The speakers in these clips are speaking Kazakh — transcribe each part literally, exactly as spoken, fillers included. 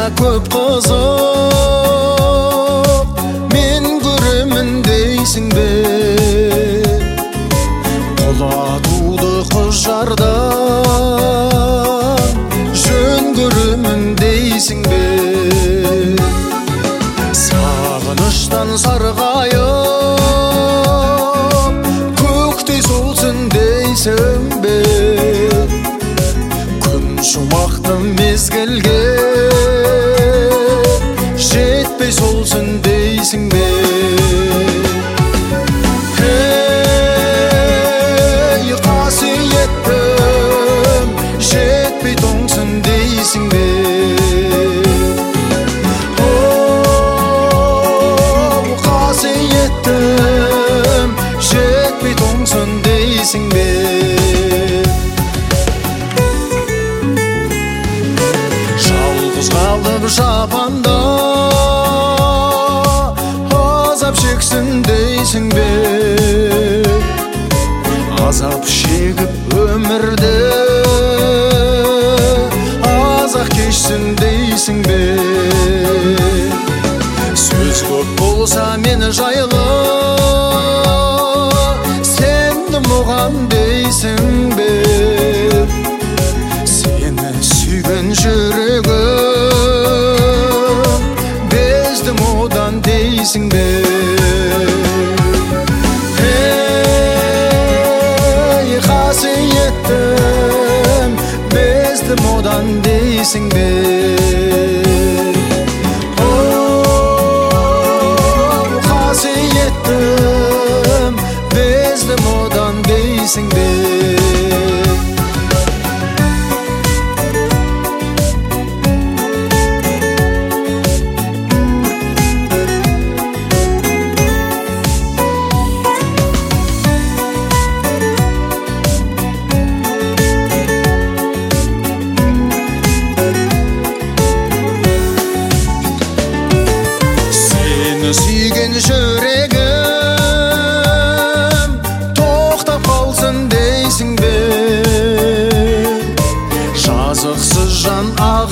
көп қызық, мен көремін дейсің бе? Құлатуды қыз жардан жөн көремін дейсің бе? Сағыныштан сарғайып көктей солсын дейсің бе? Күн шуақты мезгілге жетпей солсын дейсің бе? Ей қасиеттім, жетпей тоңсын дейсің бе? Оу қасиеттім, жетпей тоңсын дейсің бе? Қалдып жапанда азап шексін дейсің бе? Азап шегіп өмірде азақ кешсін дейсің бе? Сөз көп болса мені жайлы сенді мұған дейсің бе? Сені сүйген жүрегім бездім одан дейсің бе? Ей қасиеттім, бездім одан дейсің бе? Оу қасиеттім, бездім одан дейсің бе? Сүйген жүрегім тоқтап қалсын дейсің бе? Жазықсыз жан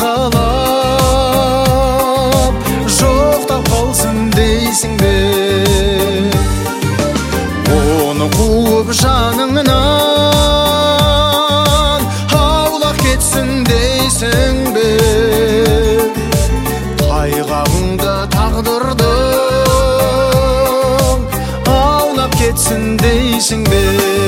ағалап жоқтап қалсын дейсің бе? Оны қуып жаныңнан аулақ кетсін дейсің бе? Тайғағыңды тағдырды кетсін дейсің бе?